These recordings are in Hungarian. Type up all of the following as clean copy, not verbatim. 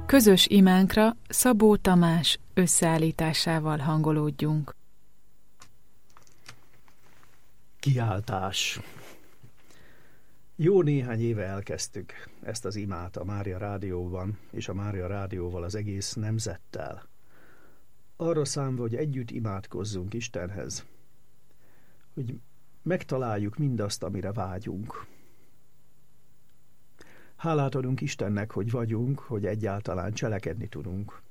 Közös imánkra Szabó Tamás összeállításával hangolódjunk. Kiáltás. Jó néhány éve elkezdtük ezt az imát a Mária Rádióban, és a Mária Rádióval az egész nemzettel. Arra számva, hogy együtt imádkozzunk Istenhez, hogy megtaláljuk mindazt, amire vágyunk. Hálát adunk Istennek, hogy vagyunk, hogy egyáltalán cselekedni tudunk.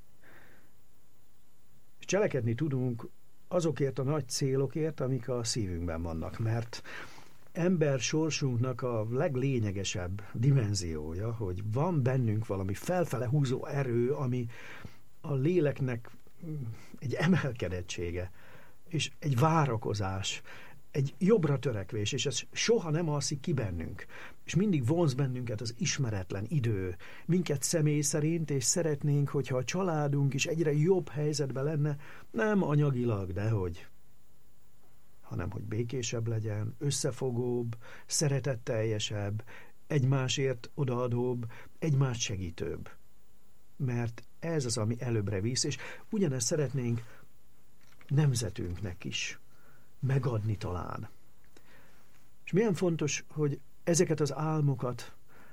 És cselekedni tudunk azokért a nagy célokért, amik a szívünkben vannak, mert ember sorsunknak a leglényegesebb dimenziója, hogy van bennünk valami felfele húzó erő, ami a léleknek egy emelkedettsége, és egy várakozás, egy jobbra törekvés, és ez soha nem alszik ki bennünk. És mindig vonz bennünket az ismeretlen idő, minket személy szerint, és szeretnénk, hogyha a családunk is egyre jobb helyzetben lenne, nem anyagilag, dehogy, hanem hogy békésebb legyen, összefogóbb, szeretetteljesebb, egymásért odaadóbb, egymást segítőbb. Mert ez az, ami előbbre visz, és ugyanezt szeretnénk nemzetünknek is megadni talán. És milyen fontos, hogy ezeket az álmokat,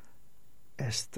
ezt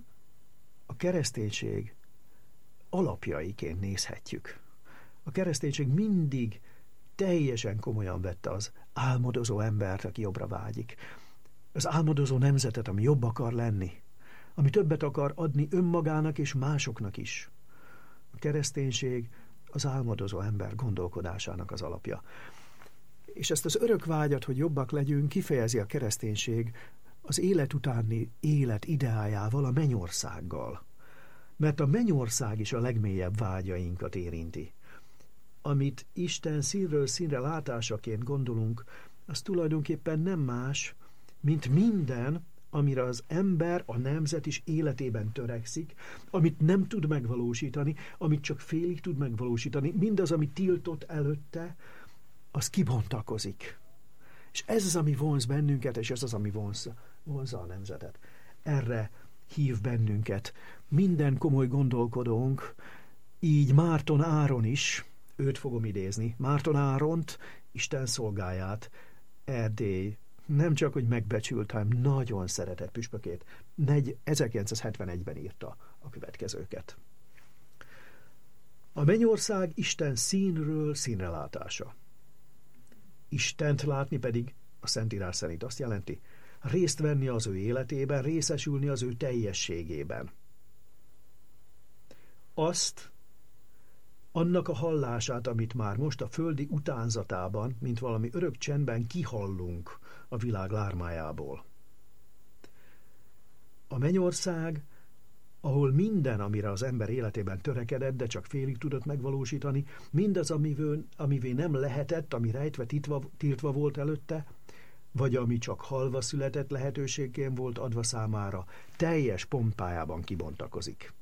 a kereszténység alapjaiként nézhetjük. A kereszténység mindig teljesen komolyan vette az álmodozó embert, aki jobbra vágyik. Az álmodozó nemzetet, ami jobb akar lenni, ami többet akar adni önmagának és másoknak is. A kereszténység az álmodozó ember gondolkodásának az alapja. És ezt az örök vágyat, hogy jobbak legyünk, kifejezi a kereszténység az élet utáni élet ideájával, a mennyországgal. Mert a mennyország is a legmélyebb vágyainkat érinti. Amit Isten színről színre látásaként gondolunk, az tulajdonképpen nem más, mint minden, amire az ember, a nemzet is életében törekszik, amit nem tud megvalósítani, amit csak félig tud megvalósítani, mindaz, ami tiltott előtte, az kibontakozik. És ez az, ami vonz bennünket, és ez az, ami vonzza a nemzetet. Erre hív bennünket minden komoly gondolkodónk, így Márton Áron is, őt fogom idézni, Márton Áront, Isten szolgáját, Erdély, nem csak, hogy megbecsült, hanem nagyon szeretett püspökét, 1971-ben írta a következőket. A mennyország Isten színről színre látása. Istent látni pedig a Szentírás szerint azt jelenti, részt venni az ő életében, részesülni az ő teljességében. Annak a hallását, amit már most a földi utánzatában, mint valami örök csendben kihallunk a világ lármájából. A mennyország, ahol minden, amire az ember életében törekedett, de csak félig tudott megvalósítani, mindaz, amivé nem lehetett, ami rejtve tiltva volt előtte, vagy ami csak halva született lehetőségként volt adva számára, teljes pompájában kibontakozik.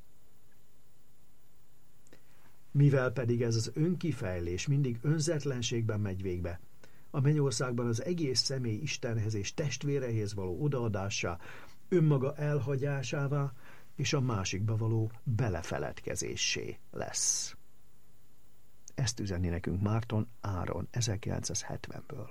Mivel pedig ez az önkifejlés mindig önzetlenségben megy végbe, a mennyországban az egész személy Istenhez és testvérehez való odaadássá, önmaga elhagyásává és a másikba való belefeledkezéssé lesz. Ezt üzeni nekünk Márton Áron 1970-ből.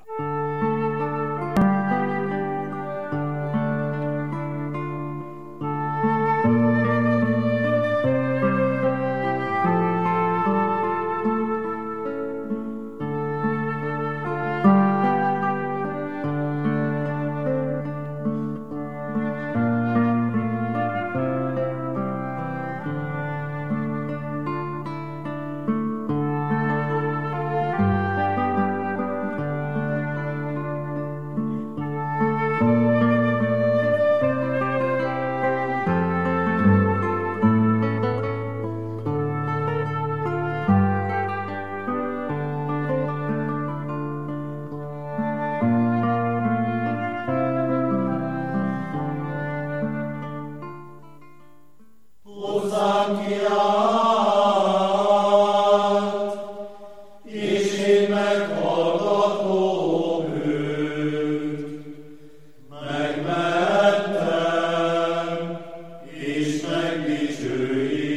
Megdicsőít.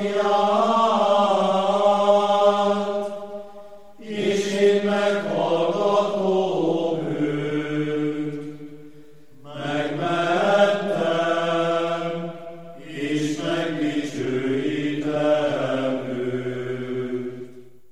Alleluia.